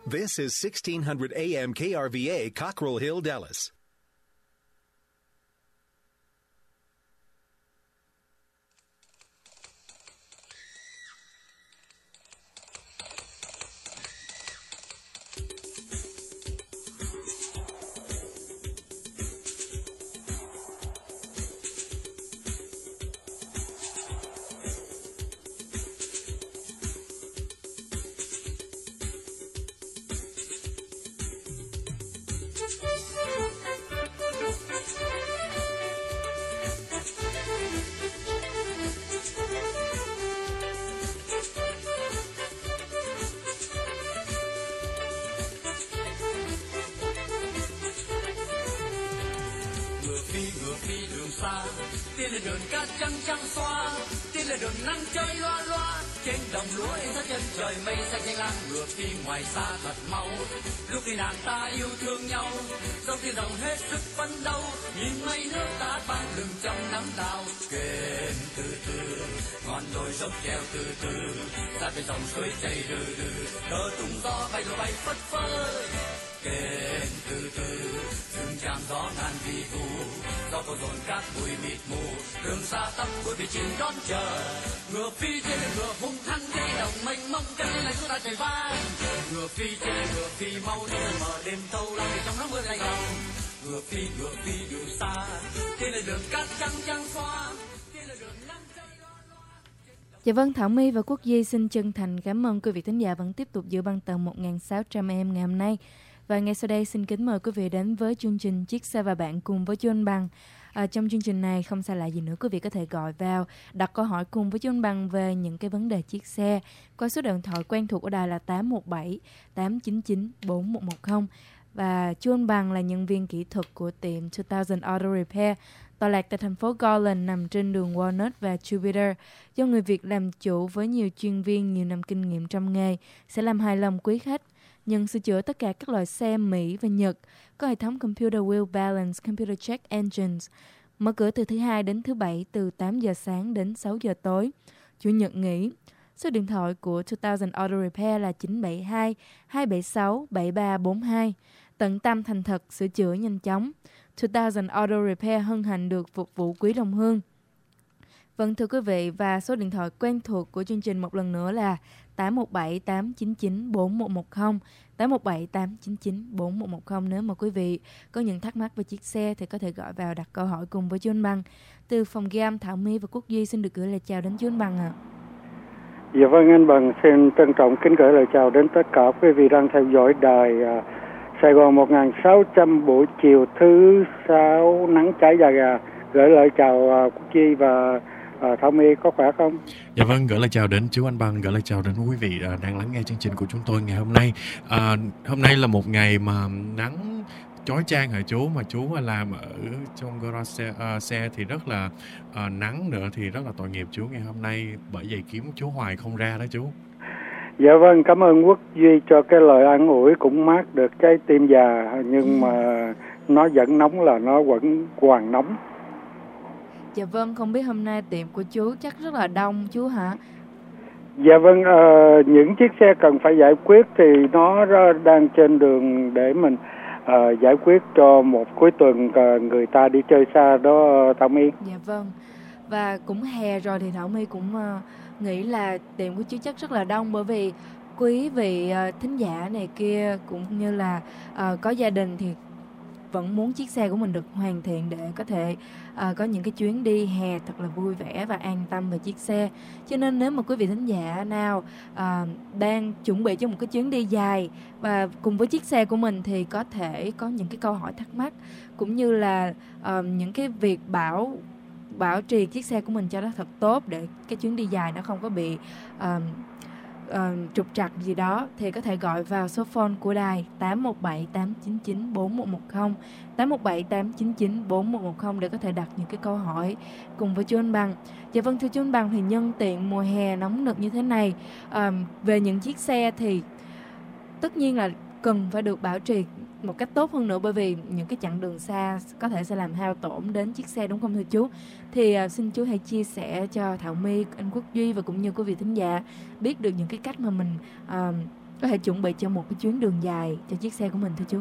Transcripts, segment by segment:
This is 1600 AM KRVA, Cockrell Hill, Dallas. Ngựa phi đường xa, tiên lên đường cát trắng trắng xóa, tiên lên đường nắng chơi loa loa, trên đồng lúa in ra chân trời mây xanh xanh lam. Ngựa phi ngoài xa thật mau, lúc khi nàng ta yêu thương nhau, dòng tiếng rồng hết sức phấn đấu, nhìn mây nước ta vang lừng trong nắng đào. Kèn từ từ, ngọn đồi dốc treo từ từ, ra bên dòng suối chảy từ từ, cờ tung gió bay rồi bay phất phơ. Kèn từ từ, rừng tràm gió ngàn vi vu, gió có dồn cát bụi mịt mù, đường xa tăm cuối bị chìm đón chờ. Ngựa phi trên lưng ngựa hung hăng đi đồng mênh mông, chân lên là chúng ta chạy vang. Ngựa phi trên lưng ngựa phi mau đi mở đêm thâu làm gì trong nắng mưa lạnh lòng. Ngựa phi đường xa, trên là đường cát trắng trắng xóa, trên là đường nắng chơi loa loa. Dạ vâng, Thảo My và Quốc Duy xin chân thành cảm ơn quý vị thính giả vẫn tiếp tục giữ băng tần 1600 AM ngày hôm nay. Và ngay sau đây xin kính mời quý vị đến với chương trình Chiếc xe và bạn cùng với chú Anh Bằng. Trong chương trình này không xa lạ gì nữa, quý vị có thể gọi vào đặt câu hỏi cùng với chú Anh Bằng về những cái vấn đề chiếc xe qua số điện thoại quen thuộc của đài là 817 899 4110. Và chú Anh Bằng là nhân viên kỹ thuật của tiệm 2000 Auto Repair tọa lạc tại thành phố Garland nằm trên đường Walnut và Jupiter. Do người Việt làm chủ với nhiều chuyên viên nhiều năm kinh nghiệm trong nghề sẽ làm hài lòng quý khách. Nhận sửa chữa tất cả các loại xe Mỹ và Nhật, có hệ thống Computer Wheel Balance, Computer Check Engines. Mở cửa từ thứ Hai đến thứ Bảy từ 8 giờ sáng đến 6 giờ tối. Chủ nhật nghỉ. Số điện thoại của 2000 Auto Repair là 972 276 7342. Tận tâm thành thật, sửa chữa nhanh chóng. 2000 Auto Repair hân hạnh được phục vụ quý đồng hương. Vâng thưa quý vị, và số điện thoại quen thuộc của chương trình một lần nữa là 817 899 4110, 817 899 4110. Nếu mà quý vị có những thắc mắc về chiếc xe thì có thể gọi vào đặt câu hỏi cùng với chú Anh Bằng. Từ phòng ghi âm, Thảo My và Quốc Duy xin được gửi lời chào đến chú Anh Bằng ạ. Dạ vâng, anh Bằng xin trân trọng kính gửi lời chào đến tất cả quý vị đang theo dõi đài Sài Gòn 1600 buổi chiều thứ Sáu nắng cháy da gà. Gửi lời chào Quốc Duy và Thảo My, có khỏe không? Dạ vâng, gửi lời chào đến chú Anh Bằng, gửi lời chào đến quý vị đang lắng nghe chương trình của chúng tôi ngày hôm nay. Hôm nay là một ngày mà nắng chói chang hả chú, mà chú làm ở trong garage xe thì rất là nắng nữa, thì rất là tội nghiệp chú ngày hôm nay, bởi vậy kiếm chú hoài không ra đó chú. Dạ vâng, cảm ơn Quốc Duy cho cái lời an ủi cũng mát được trái tim già, nhưng mà nó vẫn nóng là nó vẫn còn nóng. Dạ vâng, không biết hôm nay tiệm của chú chắc rất là đông chú hả? Dạ vâng, những chiếc xe cần phải giải quyết thì nó đang trên đường để mình giải quyết cho một cuối tuần người ta đi chơi xa đó Thảo My. Dạ vâng, và cũng hè rồi thì Thảo My cũng nghĩ là tiệm của chú chắc rất là đông, bởi vì quý vị thính giả này kia cũng như là có gia đình thì vẫn muốn chiếc xe của mình được hoàn thiện để có thể có những cái chuyến đi hè thật là vui vẻ và an tâm về chiếc xe. Cho nên nếu mà quý vị thính giả nào đang chuẩn bị cho một cái chuyến đi dài và cùng với chiếc xe của mình thì có thể có những cái câu hỏi thắc mắc cũng như là những cái việc bảo trì chiếc xe của mình cho nó thật tốt để cái chuyến đi dài nó không có bị trục trặc gì đó, thì có thể gọi vào số phone của đài 817 899 4110, 817 899 4110 để có thể đặt những cái câu hỏi cùng với chú Anh Bằng. Dạ vâng, thưa chú Anh Bằng, thì nhân tiện mùa hè nóng nực như thế này, về những chiếc xe thì tất nhiên là cần phải được bảo trì một cách tốt hơn nữa, bởi vì những cái chặng đường xa có thể sẽ làm hao tổn đến chiếc xe, đúng không thưa chú? Thì xin chú hãy chia sẻ cho Thảo My, anh Quốc Duy và cũng như quý vị thính giả biết được những cái cách mà mình có thể chuẩn bị cho một cái chuyến đường dài cho chiếc xe của mình thưa chú?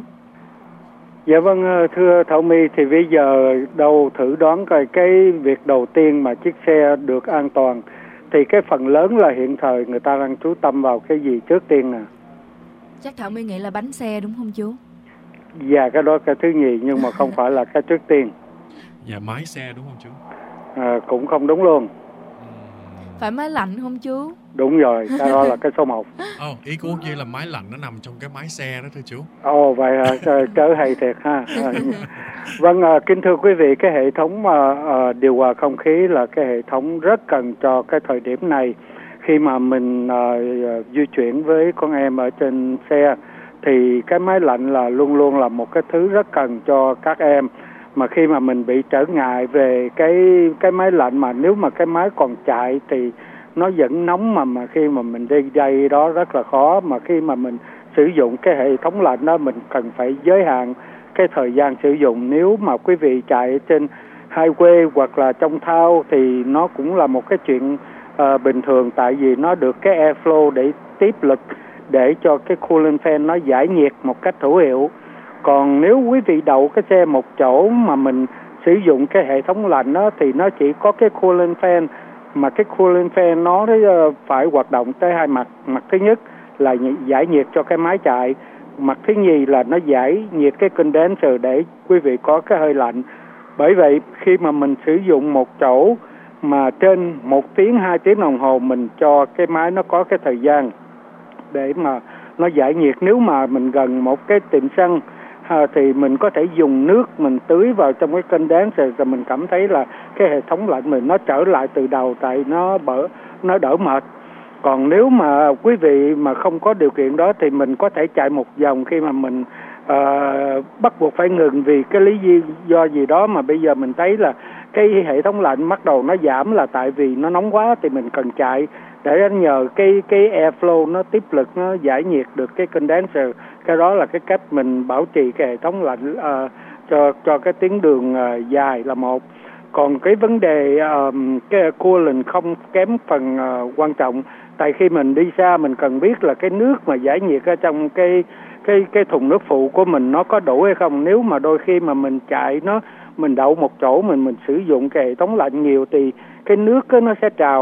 Dạ vâng, thưa Thảo My, thì bây giờ đâu thử đoán coi cái việc đầu tiên mà chiếc xe được an toàn thì cái phần lớn là hiện thời người ta đang chú tâm vào cái gì trước tiên nè? Chắc Thảo My nghĩ là bánh xe đúng không chú? Dạ, cái đó cái thứ nhì nhưng mà không phải là cái trước tiên. Dạ, máy xe đúng không chú? Cũng không đúng luôn. Phải máy lạnh không chú? Đúng rồi, cái đó là cái số 1. Ý của Quốc Duy là máy lạnh nó nằm trong cái máy xe đó thưa chú. Vậy cỡ hay thiệt ha. Vâng, kính thưa quý vị, cái hệ thống điều hòa không khí là cái hệ thống rất cần cho cái thời điểm này. Khi mà mình di chuyển với con em ở trên xe thì cái máy lạnh là luôn luôn là một cái thứ rất cần cho các em. Mà khi mà mình bị trở ngại về cái máy lạnh, mà nếu mà cái máy còn chạy thì nó vẫn nóng, mà khi mà mình đi dây đó rất là khó. Mà khi mà mình sử dụng cái hệ thống lạnh đó, mình cần phải giới hạn cái thời gian sử dụng. Nếu mà quý vị chạy trên highway hoặc là trong thao thì nó cũng là một cái chuyện bình thường, tại vì nó được cái airflow để tiếp lực để cho cái cooling fan nó giải nhiệt một cách hữu hiệu. Còn nếu quý vị đậu cái xe một chỗ mà mình sử dụng cái hệ thống lạnh đó thì nó chỉ có cái cooling fan, mà cái cooling fan nó phải hoạt động tới hai mặt. Mặt thứ nhất là giải nhiệt cho cái máy chạy, mặt thứ nhì là nó giải nhiệt cái condenser để quý vị có cái hơi lạnh. Bởi vậy khi mà mình sử dụng một chỗ mà trên 1 tiếng 2 tiếng đồng hồ, mình cho cái máy nó có cái thời gian để mà nó giải nhiệt. Nếu mà mình gần một cái tiệm xăng thì mình có thể dùng nước mình tưới vào trong cái condenser, rồi mình cảm thấy là cái hệ thống lạnh mình nó trở lại từ đầu, tại nó đỡ mệt. Còn nếu mà quý vị mà không có điều kiện đó thì mình có thể chạy một vòng. Khi mà mình bắt buộc phải ngừng vì cái lý do gì đó mà bây giờ mình thấy là cái hệ thống lạnh bắt đầu nó giảm, là tại vì nó nóng quá thì mình cần chạy để nhờ cái airflow nó tiếp lực, nó giải nhiệt được cái condenser. Cái đó là cái cách mình bảo trì cái hệ thống lạnh cho cái tuyến đường dài là một. Còn cái vấn đề cái coolant không kém phần quan trọng, tại khi mình đi xa mình cần biết là cái nước mà giải nhiệt ở trong cái thùng nước phụ của mình nó có đủ hay không. Nếu mà đôi khi mà mình chạy mình đậu một chỗ mình sử dụng cái hệ thống lạnh nhiều thì cái nước nó sẽ trào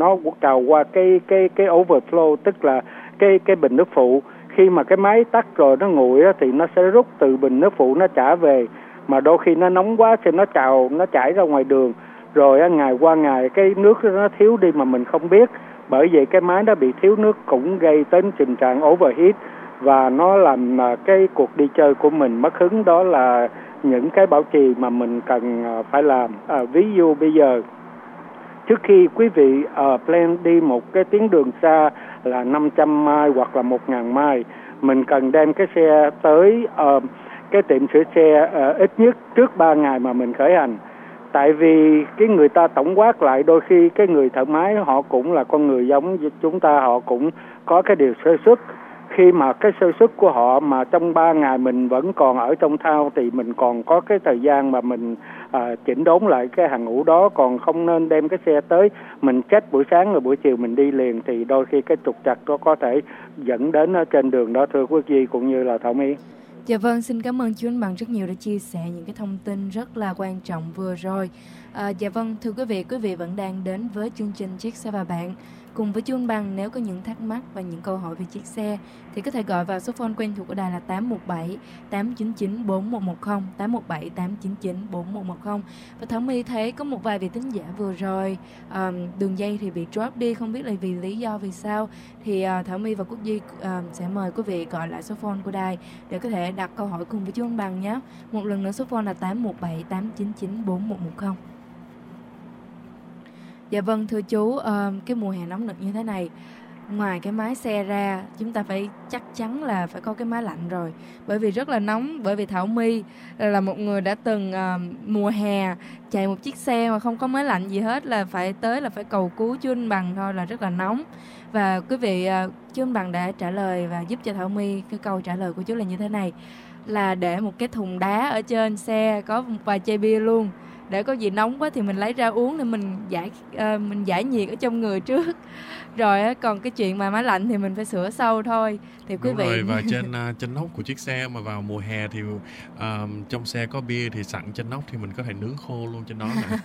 qua cái overflow, tức là cái bình nước phụ. Khi mà cái máy tắt rồi nó nguội thì nó sẽ rút từ bình nước phụ nó trả về, mà đôi khi nó nóng quá thì nó chảy ra ngoài đường, rồi ngày qua ngày cái nước nó thiếu đi mà mình không biết. Bởi vậy cái máy nó bị thiếu nước cũng gây đến tình trạng overheat và nó làm cái cuộc đi chơi của mình mất hứng. Đó là những cái bảo trì mà mình cần phải làm. Ví dụ bây giờ trước khi quý vị plan đi một cái tuyến đường xa là 500 mile hoặc là 1.000 mile, mình cần đem cái xe tới cái tiệm sửa xe ít nhất trước 3 ngày mà mình khởi hành. Tại vì cái người ta tổng quát lại, đôi khi cái người thợ máy họ cũng là con người giống chúng ta, họ cũng có cái điều sơ suất. Khi mà cái sơ suất của họ mà trong 3 ngày mình vẫn còn ở trong thao thì mình còn có cái thời gian mà mình chỉnh đốn lại cái hàng ngũ đó. Còn không nên đem cái xe tới mình check buổi sáng rồi buổi chiều mình đi liền, thì đôi khi cái trục trặc đó có thể dẫn đến ở trên đường đó, thưa Quốc Duy cũng như là Thảo My. Dạ vâng, xin cảm ơn chú Anh Bằng rất nhiều đã chia sẻ những cái thông tin rất là quan trọng vừa rồi. Dạ vâng, thưa quý vị vẫn đang đến với chương trình Chiếc Xe và Bạn cùng với chú Anh Bằng. Nếu có những thắc mắc và những câu hỏi về chiếc xe thì có thể gọi vào số phone quen thuộc của đài là 817 899 4110, 817 899 4110. Và Thảo My thấy có một vài vị thính giả vừa rồi đường dây thì bị drop đi, không biết là vì lý do vì sao, thì Thảo My và Quốc Duy sẽ mời quý vị gọi lại số phone của đài để có thể đặt câu hỏi cùng với chú Anh Bằng nhé. Một lần nữa số phone là 817 899 4110. Dạ vâng, thưa chú, cái mùa hè nóng nực như thế này, ngoài cái máy xe ra, chúng ta phải chắc chắn là phải có cái máy lạnh rồi. Bởi vì rất là nóng, bởi vì Thảo My là một người đã từng mùa hè chạy một chiếc xe mà không có máy lạnh gì hết, là phải cầu cứu chú Anh Bằng thôi, là rất là nóng. Và quý vị, chú Anh Bằng đã trả lời và giúp cho Thảo My, cái câu trả lời của chú là như thế này, là để một cái thùng đá ở trên xe, có một vài chai bia luôn, để có gì nóng quá thì mình lấy ra uống để mình giải nhiệt ở trong người trước. Rồi á, còn cái chuyện mà máy lạnh thì mình phải sửa sau thôi. Thì quý vị rồi, và trên nóc của chiếc xe mà vào mùa hè thì trong xe có bia thì sẵn trên nóc thì mình có thể nướng khô luôn trên đó.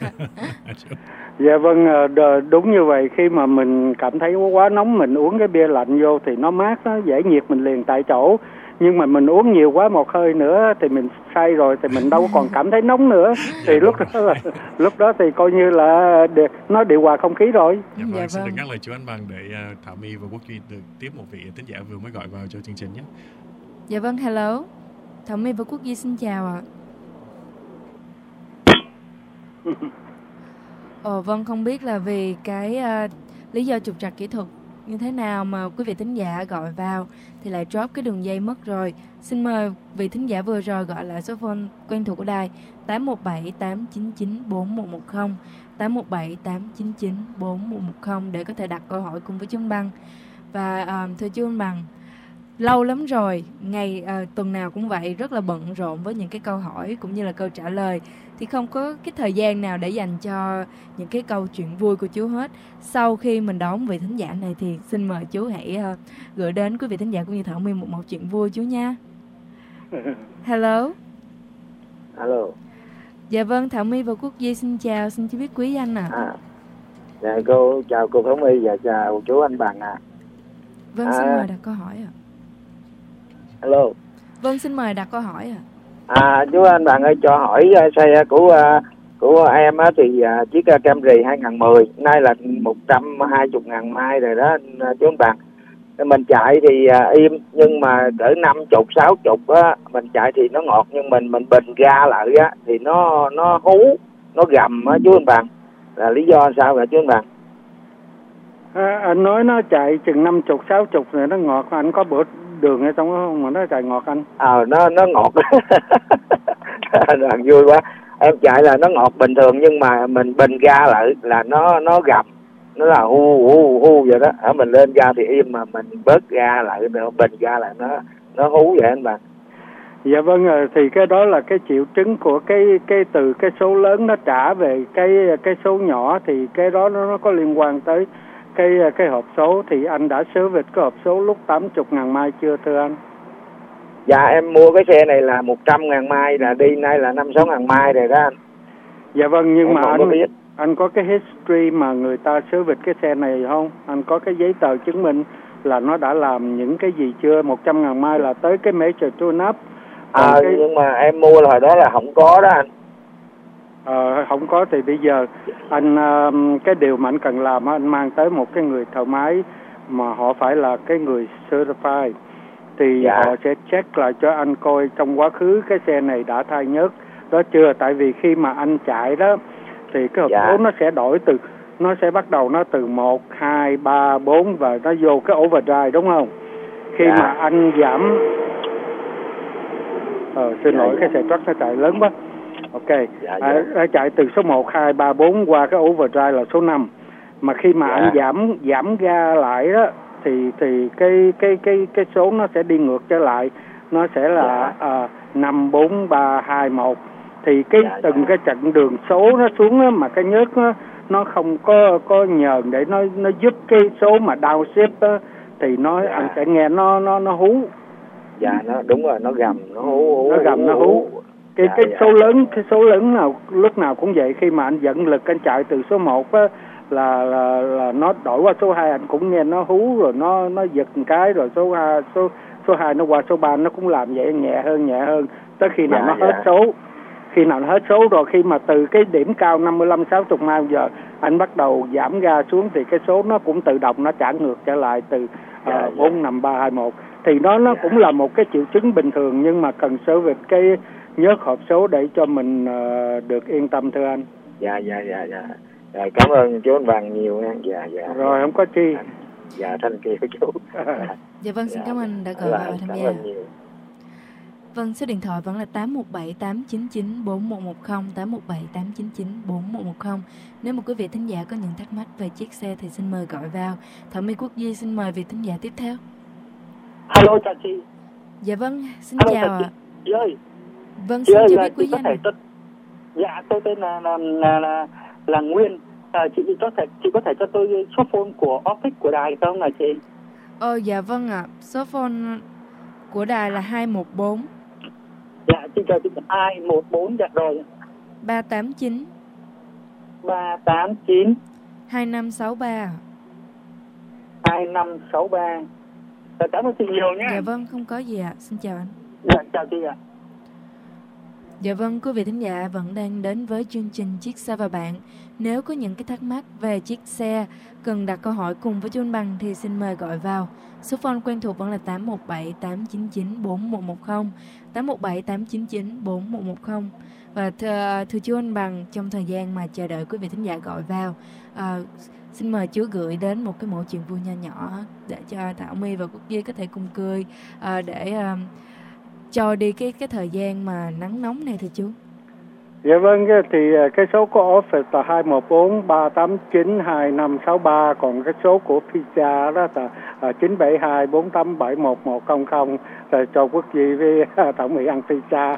Dạ vâng, đúng như vậy. Khi mà mình cảm thấy quá nóng mình uống cái bia lạnh vô thì nó mát, nó giải nhiệt mình liền tại chỗ. Nhưng mà mình uống nhiều quá một hơi nữa thì mình say rồi thì mình đâu còn cảm thấy nóng nữa. Thì lúc đó thì coi như là nó điều hòa không khí rồi. Dạ vâng, xin được ngắt lời chú Anh Bằng để Thảo My và Quốc Duy được tiếp một vị thính giả vừa mới gọi vào cho chương trình nhé. Dạ vâng, hello. Thảo My và Quốc Duy xin chào ạ. Vâng, không biết là vì cái lý do trục trặc kỹ thuật như thế nào mà quý vị thính giả gọi vào thì lại drop cái đường dây mất rồi. Xin mời vị thính giả vừa rồi gọi lại số phone quen thuộc của đài 817 899 4110, 817 899 4110 để có thể đặt câu hỏi cùng với chú Anh Bằng. Và thưa chú Anh Bằng, lâu lắm rồi, tuần nào cũng vậy, rất là bận rộn với những cái câu hỏi cũng như là câu trả lời, thì không có cái thời gian nào để dành cho những cái câu chuyện vui của chú hết. Sau khi mình đón vị thính giả này thì xin mời chú hãy gửi đến quý vị thính giả cũng như Thảo My một chuyện vui chú nha. Hello. Hello. Dạ vâng, Thảo My và Quốc Duy xin chào, xin chú biết quý anh ạ. Dạ cô chào cô Thảo My và chào chú Anh Bằng ạ. Vâng, xin mời đặt câu hỏi ạ. Hello. Vâng, xin mời đặt câu hỏi ạ. Chú Anh Bằng ơi, cho hỏi xe của em á thì chiếc Camry 2010 nay là 120.000 mai rồi đó chú Anh Bằng. Mình chạy thì im, nhưng mà cỡ 50-60 á mình chạy thì nó ngọt, nhưng mình bình ga lại á thì nó hú, nó gầm á chú Anh Bằng. Là lý do sao vậy chú Anh Bằng? Anh nói nó chạy chừng 50-60 rồi nó ngọt, anh có bữa đường ở trong đó không mà nó chạy ngọt anh? Nó ngọt. Đoàn vui quá. Em chạy là nó ngọt bình thường, nhưng mà mình bình ga lại là nó gầm, nó là hu vậy đó. Ở mình lên ga thì im, mà mình bớt ga lại, bình ga lại nó hú vậy anh Bằng. Dạ vâng, thì cái đó là cái triệu chứng của cái từ cái số lớn nó trả về cái số nhỏ, thì cái đó nó có liên quan tới cái hộp số. Thì anh đã service cái hộp số lúc 80.000 mai chưa thưa anh? Dạ em mua cái xe này là 100.000 mai, là đi nay là 5-6.000 mai rồi đó anh. Dạ vâng, nhưng em mà anh có cái history mà người ta service cái xe này không? Anh có cái giấy tờ chứng minh là nó đã làm những cái gì chưa? 100.000 mai là tới cái major tune-up. Nhưng mà em mua hồi đó là không có đó anh. Không có thì bây giờ anh cái điều mà anh cần làm anh mang tới một cái người thợ máy mà họ phải là cái người certified, thì họ sẽ check lại cho anh coi trong quá khứ cái xe này đã thay nhớt đó chưa. Tại vì khi mà anh chạy đó thì cái hộp số nó sẽ đổi nó sẽ bắt đầu nó từ 1, 2, 3, 4 và nó vô cái overdrive đúng không? Khi mà anh giảm xin lỗi cái xe truck nó chạy lớn quá. Ok, chạy từ số 1, 2, 3, 4 qua cái overdrive là số 5. Mà khi mà anh giảm ga lại đó thì cái số nó sẽ đi ngược trở lại, nó sẽ là 5, 4, 3, 2, 1. Thì từng cái chặng đường số nó xuống đó, mà cái nhớt nó không có nhờn để nó giúp cái số mà downshift đó, thì anh sẽ nghe nó hú. Dạ, nó đúng rồi, nó gầm, nó hú. Nó gầm, nó hú. Cái số lớn nào lúc nào cũng vậy. Khi mà anh dẫn lực anh chạy từ số 1 á là nó đổi qua số 2 anh cũng nghe nó hú, rồi nó giật một cái, rồi số 2 nó qua số 3 nó cũng làm vậy, nhẹ hơn tới khi nào nó hết số. Khi nào nó hết số rồi, khi mà từ cái điểm cao 55-60 mai giờ anh bắt đầu giảm ga xuống thì cái số nó cũng tự động nó trả ngược trở lại từ 4, 5, 3, 2, 1. Thì nó cũng là một cái triệu chứng bình thường, nhưng mà cần service cái nhớt hộp số để cho mình được yên tâm thưa anh. Dạ. Rồi, cảm ơn chú Anh Bằng nhiều nha. Dạ. Rồi, không có chi. Dạ, thanh kia chú. Dạ vâng, xin cảm ơn đã gọi vào tham gia. Vâng, số điện thoại vẫn là 817 899 4110, 817 899 4110. Nếu mà quý vị thính giả có những thắc mắc về chiếc xe thì xin mời gọi vào. Thảo My Quốc Duy xin mời vị thính giả tiếp theo. Hello chào chị. Dạ vâng, xin Hello, chào ạ. Chị ơi. Vâng, xin chào biết quý danh. Dạ, tôi tên là Nguyên. Chị có thể cho tôi số phone của office của đài không hả chị? Dạ vâng ạ. Số phone của đài là 214. Dạ, xin chào chị. 214, dạ rồi. 389 2563. 2563. Cảm ơn chị nhiều nhé. Dạ vâng, không có gì ạ. Xin chào anh. Dạ, chào chị ạ. Dạ vâng, quý vị thính giả vẫn đang đến với chương trình Chiếc Xe và Bạn. Nếu có những cái thắc mắc về chiếc xe, cần đặt câu hỏi cùng với chú anh Bằng thì xin mời gọi vào. Số phone quen thuộc vẫn là 817 899 4110, 817 899 4110. Và thưa chú anh Bằng, trong thời gian mà chờ đợi quý vị thính giả gọi vào, xin mời chú gửi đến một cái mẫu chuyện vui nho nhỏ để cho Thảo My và Quốc Duy có thể cùng cười để cho đi cái thời gian mà nắng nóng này thưa chú. Dạ vâng, thì cái số của office là 214 389 2563, còn cái số của pizza đó là 972 487 1110, rồi cho Quốc Duy với Thảo Mỹ ăn pizza.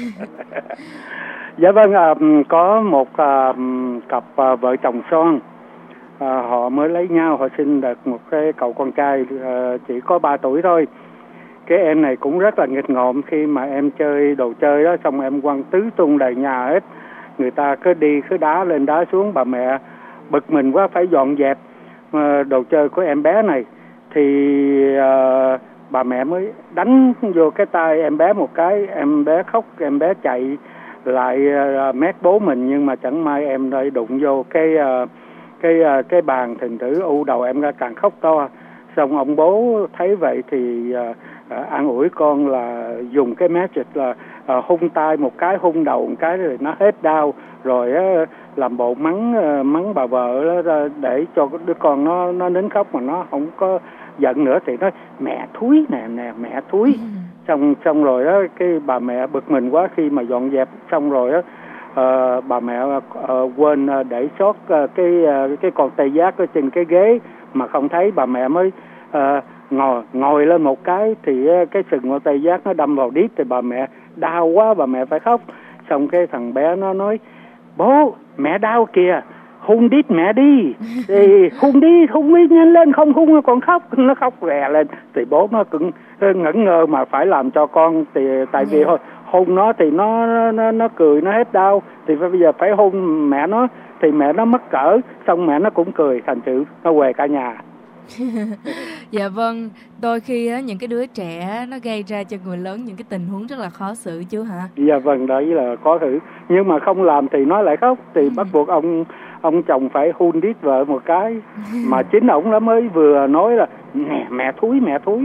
Dạ vâng, có một cặp vợ chồng son, họ mới lấy nhau, họ sinh được một cái cậu con trai chỉ có 3 tuổi thôi. Cái em này cũng rất là nghịch ngợm, khi mà em chơi đồ chơi đó, xong em quăng tứ tung đầy nhà hết. Người ta cứ đi cứ đá lên đá xuống, bà mẹ bực mình quá phải dọn dẹp đồ chơi của em bé này. Thì bà mẹ mới đánh vô cái tay em bé một cái, em bé khóc, em bé chạy lại mét bố mình, nhưng mà chẳng may em lại đụng vô cái bàn, thành thử u đầu em ra càng khóc to. Xong ông bố thấy vậy thì an ủi con là dùng cái magic là hung tay một cái, hung đầu một cái rồi nó hết đau, rồi làm bộ mắng bà vợ đó, để cho đứa con nó nín khóc mà nó không có giận nữa, thì nói mẹ thúi nè mẹ thúi. Xong rồi đó, cái bà mẹ bực mình quá, khi mà dọn dẹp xong rồi đó, bà mẹ quên để sót cái con tê giác ở trên cái ghế mà không thấy. Bà mẹ mới ngồi lên một cái thì cái sừng con tê giác nó đâm vào đít, thì bà mẹ đau quá, bà mẹ phải khóc. Xong cái thằng bé nó nói bố mẹ đau kìa, hung đít mẹ đi. Thì hung đi nhanh lên, không hung còn khóc. Nó khóc rè lên thì bố nó cũng ngẩn ngơ mà phải làm cho con, thì tại vì hung nó thì nó cười nó hết đau, thì bây giờ phải hung mẹ nó thì mẹ nó mắc cỡ, xong mẹ nó cũng cười, thành thử nó què cả nhà. Dạ vâng, đôi khi những cái đứa trẻ nó gây ra cho người lớn những cái tình huống rất là khó xử chứ hả? Dạ vâng, đấy là khó xử, nhưng mà không làm thì nó lại khóc, thì bắt buộc ông chồng phải hun đít vợ một cái. Mà chính ổng nó mới vừa nói là mẹ thúi.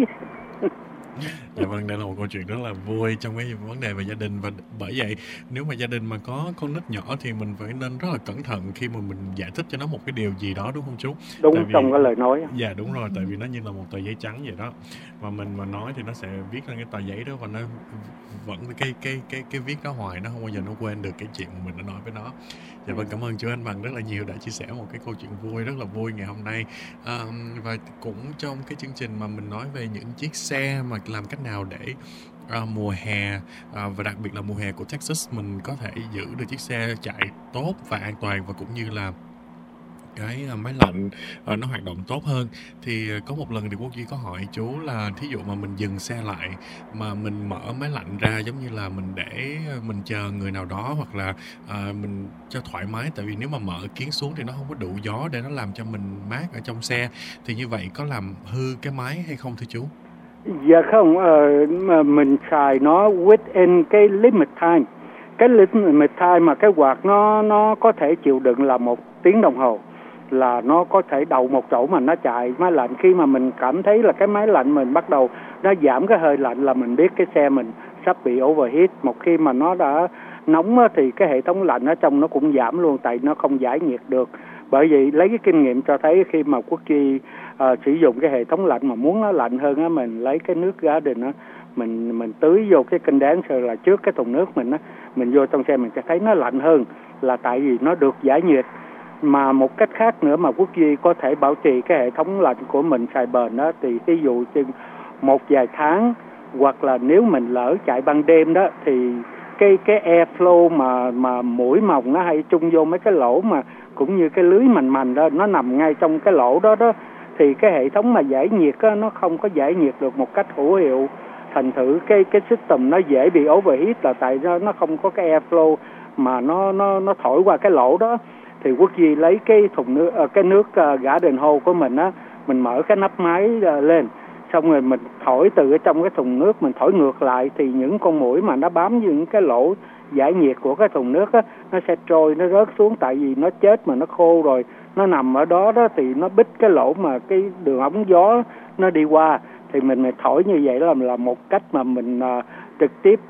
Dạ vâng, đây là một câu chuyện rất là vui trong cái vấn đề về gia đình. Và bởi vậy nếu mà gia đình mà có con nít nhỏ thì mình phải nên rất là cẩn thận khi mà mình giải thích cho nó một cái điều gì đó, đúng không chú? Đúng, trong cái lời nói. Dạ đúng rồi, tại vì nó như là một tờ giấy trắng vậy đó, mà mình mà nói thì nó sẽ viết lên cái tờ giấy đó, và nó vẫn cái viết đó hoài, nó không bao giờ nó quên được cái chuyện mà mình đã nói với nó. Dạ vâng, cảm ơn chú Anh Bằng rất là nhiều đã chia sẻ một cái câu chuyện vui, rất là vui ngày hôm nay. Và cũng trong cái chương trình mà mình nói về những chiếc xe mà làm cách nào để mùa hè và đặc biệt là mùa hè của Texas mình có thể giữ được chiếc xe chạy tốt và an toàn, và cũng như là cái máy lạnh nó hoạt động tốt hơn. Thì có một lần thì Quốc Duy có hỏi chú là thí dụ mà mình dừng xe lại mà mình mở máy lạnh ra, giống như là mình để mình chờ người nào đó, hoặc là mình cho thoải mái, tại vì nếu mà mở kiến xuống thì nó không có đủ gió để nó làm cho mình mát ở trong xe, thì như vậy có làm hư cái máy hay không thưa chú? Dạ không, mình xài nó within cái limit time. Cái limit time mà cái quạt nó có thể chịu đựng là 1 tiếng đồng hồ, là nó có thể đậu một chỗ mà nó chạy máy lạnh. Khi mà mình cảm thấy là cái máy lạnh mình bắt đầu nó giảm cái hơi lạnh là mình biết cái xe mình sắp bị overheat. Một khi mà nó đã nóng thì cái hệ thống lạnh ở trong nó cũng giảm luôn, tại nó không giải nhiệt được. Bởi vậy lấy cái kinh nghiệm cho thấy khi mà Quốc Duy sử dụng cái hệ thống lạnh mà muốn nó lạnh hơn á, mình lấy cái nước Garden á, mình tưới vô cái condenser là trước cái thùng nước mình á, mình vô trong xe mình sẽ thấy nó lạnh hơn, là tại vì nó được giải nhiệt. Mà một cách khác nữa mà Quốc Duy có thể bảo trì cái hệ thống lạnh của mình xài bền đó, thì ví dụ chừng một vài tháng, hoặc là nếu mình lỡ chạy ban đêm đó, thì cái airflow mà mũi mồng nó hay chung vô mấy cái lỗ mà cũng như cái lưới mành đó, nó nằm ngay trong cái lỗ đó thì cái hệ thống mà giải nhiệt á, nó không có giải nhiệt được một cách hữu hiệu, thành thử cái system nó dễ bị overheat là tại nó không có cái airflow mà nó thổi qua cái lỗ đó. Thì Quốc Duy lấy cái thùng nước cái nước Garden Hose của mình á, mình mở cái nắp máy lên, xong rồi mình thổi từ ở trong cái thùng nước, mình thổi ngược lại thì những con muỗi mà nó bám những cái lỗ giải nhiệt của cái thùng nước á, nó sẽ trôi, nó rớt xuống, tại vì nó chết mà nó khô rồi, nó nằm ở đó thì nó bít cái lỗ mà cái đường ống gió nó đi qua. Thì mình thổi như vậy là một cách mà mình trực tiếp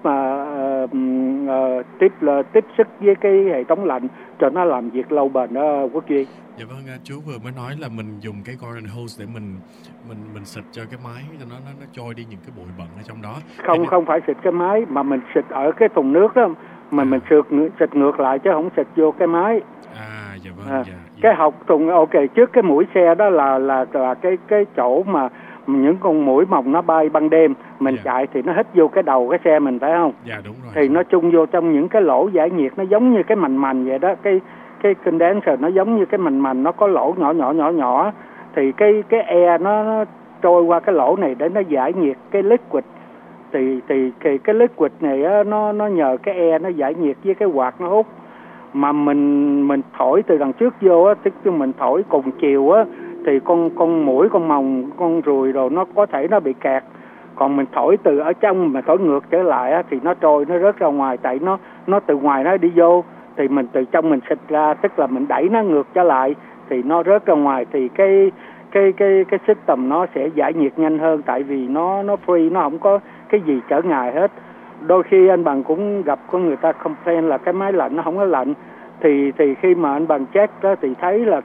tiếp sức với cái hệ thống lạnh cho nó làm việc lâu bền đó Quốc Duy. Dạ vâng, chú vừa mới nói là mình dùng cái garden hose để mình xịt cho cái máy cho nó trôi đi những cái bụi bẩn ở trong đó. Không phải xịt cái máy mà mình xịt ở cái thùng nước đó, mà mình xịt ngược lại chứ không xịt vô cái máy. Dạ vâng. Dạ. Cái học thùng trước cái mũi xe đó là cái chỗ mà những con muỗi mồng nó bay ban đêm, mình chạy thì nó hít vô cái đầu cái xe mình, phải không? Dạ đúng rồi. Thì nó chung vô trong những cái lỗ giải nhiệt, nó giống như cái mành vậy đó, cái condenser nó giống như cái mành, nó có lỗ nhỏ thì cái air nó trôi qua cái lỗ này để nó giải nhiệt cái liquid. Thì cái liquid này á, nó nhờ cái air nó giải nhiệt với cái quạt nó hút. Mà mình thổi từ đằng trước vô á, tức là mình thổi cùng chiều á, thì con muỗi, con mồng, con ruồi rồi nó có thể nó bị kẹt. Còn mình thổi từ ở trong mà thổi ngược trở lại á, thì nó trôi, nó rớt ra ngoài, tại nó từ ngoài nó đi vô, thì mình từ trong mình xịt ra, tức là mình đẩy nó ngược trở lại thì nó rớt ra ngoài, thì cái system nó sẽ giải nhiệt nhanh hơn, tại vì nó free, nó không có cái gì trở ngại hết. Đôi khi anh Bằng cũng gặp con người ta complain là cái máy lạnh nó không có lạnh, thì khi mà anh Bằng check đó thì thấy là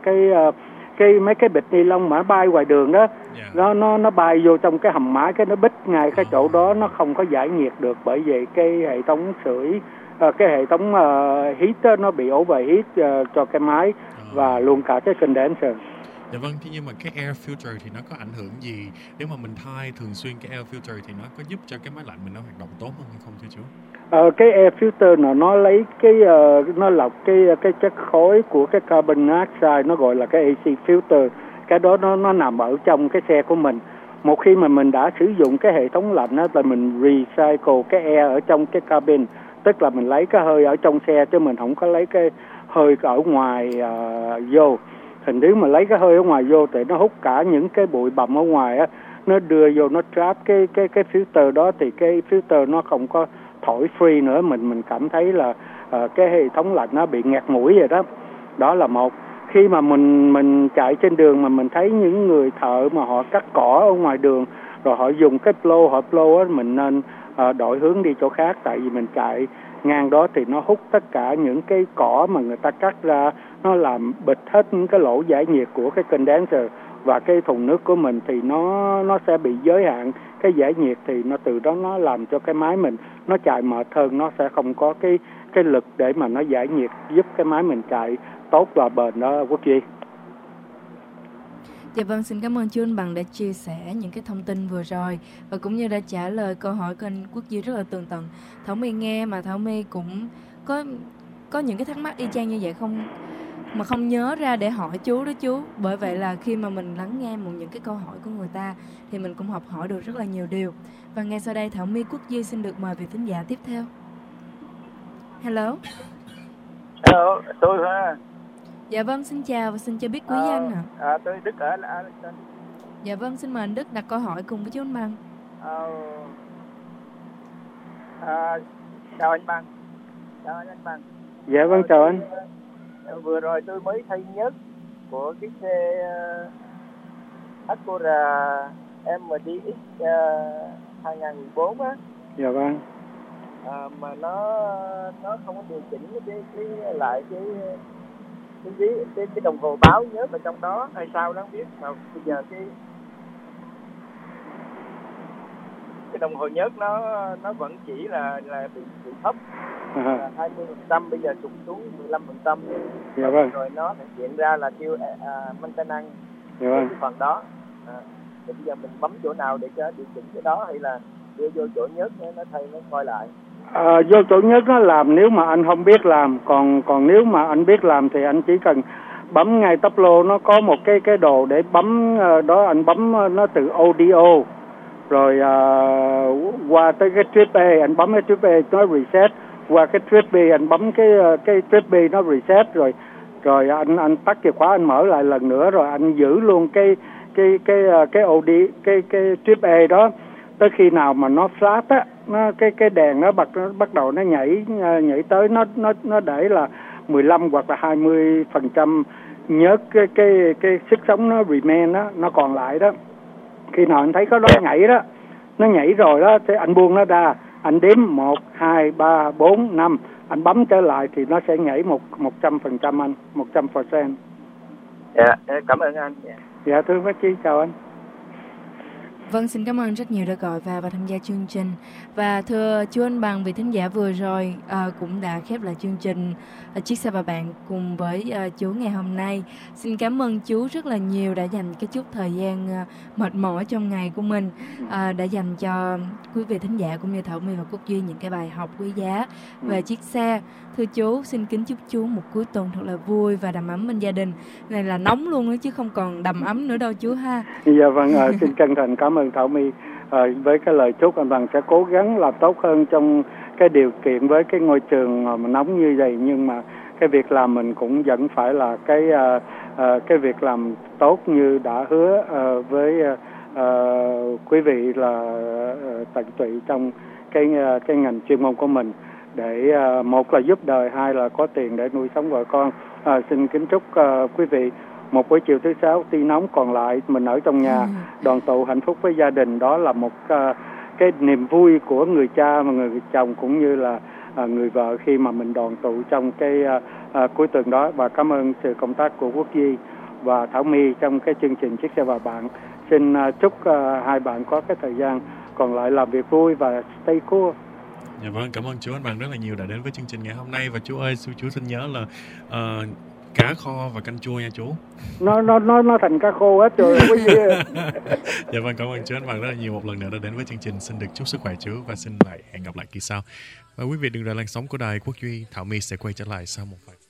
mấy cái bịch ni lông mà nó bay ngoài đường đó, nó bay vô trong cái hầm mái, cái nó bít ngay cái chỗ đó, nó không có giải nhiệt được, bởi vì cái hệ thống sưởi, cái hệ thống heat đó, nó bị overheat cho cái máy và luôn cả cái condenser. Dạ vâng, thế nhưng mà cái air filter thì nó có ảnh hưởng gì nếu mà mình thay thường xuyên cái air filter, thì nó có giúp cho cái máy lạnh mình nó hoạt động tốt hơn hay không thưa chú? Cái air filter nó lấy nó lọc cái chất khói của cái carbon dioxide, nó gọi là cái AC filter. Cái đó nó nằm ở trong cái xe của mình. Một khi mà mình đã sử dụng cái hệ thống lạnh đó, là mình recycle cái air ở trong cái cabin, tức là mình lấy cái hơi ở trong xe chứ mình không có lấy cái hơi ở ngoài vô. Thành nếu mà lấy cái hơi ở ngoài vô thì nó hút cả những cái bụi bặm ở ngoài á, nó đưa vô, nó trap cái filter đó, thì cái filter nó không có thổi free nữa, mình cảm thấy là cái hệ thống lạnh nó bị nghẹt mũi vậy đó. Đó là một. Khi mà mình chạy trên đường mà mình thấy những người thợ mà họ cắt cỏ ở ngoài đường, rồi họ dùng cái plow á, mình nên đổi hướng đi chỗ khác, tại vì mình chạy ngang đó thì nó hút tất cả những cái cỏ mà người ta cắt ra, nó làm bịt hết những cái lỗ giải nhiệt của cái condenser, và cái thùng nước của mình thì nó sẽ bị giới hạn cái giải nhiệt, thì nó từ đó nó làm cho cái máy mình nó chạy mệt hơn, nó sẽ không có cái lực để mà nó giải nhiệt, giúp cái máy mình chạy tốt và bền đó Quốc Duy. Dạ vâng, xin cảm ơn chú Anh Bằng đã chia sẻ những cái thông tin vừa rồi, và cũng như đã trả lời câu hỏi của anh Quốc Duy rất là tường tận. Thảo My nghe mà Thảo My cũng có những cái thắc mắc y chang như vậy không nhớ ra để hỏi chú đó chú. Bởi vậy là khi mà mình lắng nghe những cái câu hỏi của người ta thì mình cũng học hỏi được rất là nhiều điều. Và ngay sau đây Thảo My, Quốc Duy xin được mời vị thính giả tiếp theo. Hello, tôi hả? Dạ vâng, xin chào và xin cho biết quý danh ạ. Tôi Đức ở Arlington. Dạ vâng, xin mời anh Đức đặt câu hỏi cùng với chú Anh Bằng. Chào anh Bằng. Dạ vâng, chào anh. Vừa rồi tôi mới thay nhớt của cái xe Acura MDX 2014 á. Dạ vâng. Mà nó không có điều chỉnh cái đồng hồ báo nhớt ở trong đó hay sao đó không biết, mà bây giờ cái đồng hồ nhớt nó vẫn chỉ là bị thấp, 20%, bây giờ sụt xuống 15%. Dạ vâng. Rồi nó hiện ra là kêu maintenance cái phần đó. Thì bây giờ mình bấm chỗ nào để cho điều chỉnh cái đó, hay là đưa vô chỗ nhớt nó thay nó coi lại? Vô chỗ nhất nó làm nếu mà anh không biết làm, còn nếu mà anh biết làm thì anh chỉ cần bấm ngay tắp lô, nó có một cái đồ để bấm đó, anh bấm nó từ audio rồi qua tới cái trip A, anh bấm cái trip A nó reset, qua cái trip B anh bấm cái trip B nó reset, rồi anh tắt chìa khóa, anh mở lại lần nữa, rồi anh giữ luôn cái audio cái trip A đó tới khi nào mà nó flash á, nó cái đèn nó bắt đầu nó nhảy tới, nó để là 15 hoặc là 20% nhớ cái sức sống nó remain đó, nó còn lại đó. Khi nào anh thấy có đó nhảy đó, nó nhảy rồi đó thì anh buông nó ra, anh đếm 1, 2, 3, 4, 5, anh bấm trở lại thì nó sẽ nhảy 100% anh, 100%. Dạ, cảm ơn anh. Dạ thưa bác Chí, chào anh. Vâng, xin cảm ơn rất nhiều đã gọi và tham gia chương trình. Và thưa chú anh Bằng, vị thính giả vừa rồi cũng đã khép lại chương trình Chiếc Xe và Bạn cùng với chú ngày hôm nay. Xin cảm ơn chú rất là nhiều đã dành cái chút thời gian mệt mỏi trong ngày của mình, đã dành cho quý vị thính giả cũng như Thảo My và Quốc Duy những cái bài học quý giá về chiếc xe. Thưa chú, xin kính chúc chú một cuối tuần thật là vui và đầm ấm bên gia đình. Này là nóng luôn đó chứ không còn đầm ấm nữa đâu chú ha. Dạ vâng, xin chân thành cảm ơn Thảo My với cái lời chúc anh Bằng sẽ cố gắng làm tốt hơn trong cái điều kiện với cái ngôi trường mà nóng như vậy, nhưng mà cái việc làm mình cũng vẫn phải là cái việc làm tốt như đã hứa với quý vị là tận tụy trong cái ngành chuyên môn của mình, để một là giúp đời, hai là có tiền để nuôi sống vợ con. Xin kính chúc quý vị một buổi chiều thứ Sáu tuy nóng, còn lại mình ở trong nhà đoàn tụ hạnh phúc với gia đình. Đó là một cái niềm vui của người cha và người chồng cũng như là người vợ khi mà mình đoàn tụ trong cái cuối tuần đó. Và cảm ơn sự công tác của Quốc Duy và Thảo My trong cái chương trình Chiếc Xe và Bạn. Xin chúc hai bạn có cái thời gian còn lại làm việc vui và stay cool. Dạ vâng, cảm ơn chú anh Bằng rất là nhiều đã đến với chương trình ngày hôm nay. Và chú ơi, chú xin nhớ là cá kho và canh chua nha chú. Nó thành cá khô hết rồi. Dạ vâng, cảm ơn chú anh Bằng rất là nhiều một lần nữa đã đến với chương trình. Xin được chúc sức khỏe chú và xin lại hẹn gặp lại kỳ sau. Và quý vị đừng rời làn sóng của đài Quốc Duy. Thảo My sẽ quay trở lại sau một vài.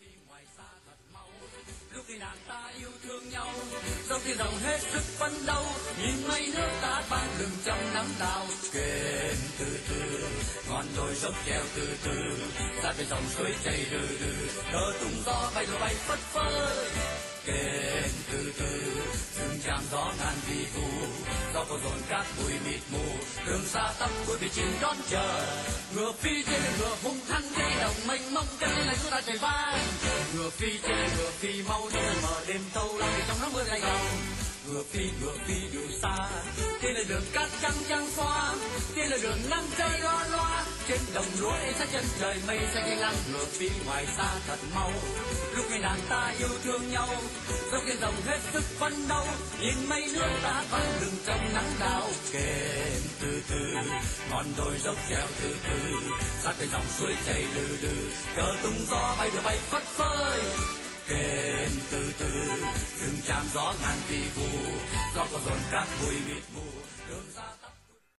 Ngọn đồi dốc treo từ từ, ra bên dòng suối chảy rừ rừ, cờ tung gió bay rồi bay phất phới. Kèn từ từ, rừng tràm gió ngàn vi vu, gió có dồn cát bụi mịt mù, đường xa tăm cuối bị chìm đón chờ. Ngựa phi trên ngựa hung hăng đi đồng mênh mông, chân lên này chúng ta chạy vai. Ngựa phi trên ngựa phi mau đi mở đêm thâu lắm vì trong nắng mưa lạnh lòng. Ngựa phi đủ xa, trên là đường cát trắng trắng xóa, trên là đường nắng chơi loa loa, trên đồng lúa ấy xa chân trời mây xanh xanh lăng. Ngựa phi ngoài xa thật mau, lúc ngày nàng ta yêu thương nhau, dốc trên dòng hết sức phấn đấu, nhìn mây nước ta vắng lừng trong nắng đào. Kèn từ từ, ngọn đồi dốc treo từ từ, sát bên dòng suối chảy lừ lừ, cờ tung gió bay rồi bay phất phới. Kèn từ từ, rừng tràm gió ngàn vi vu, gió có dồn cát bụi mịt mù, đường xa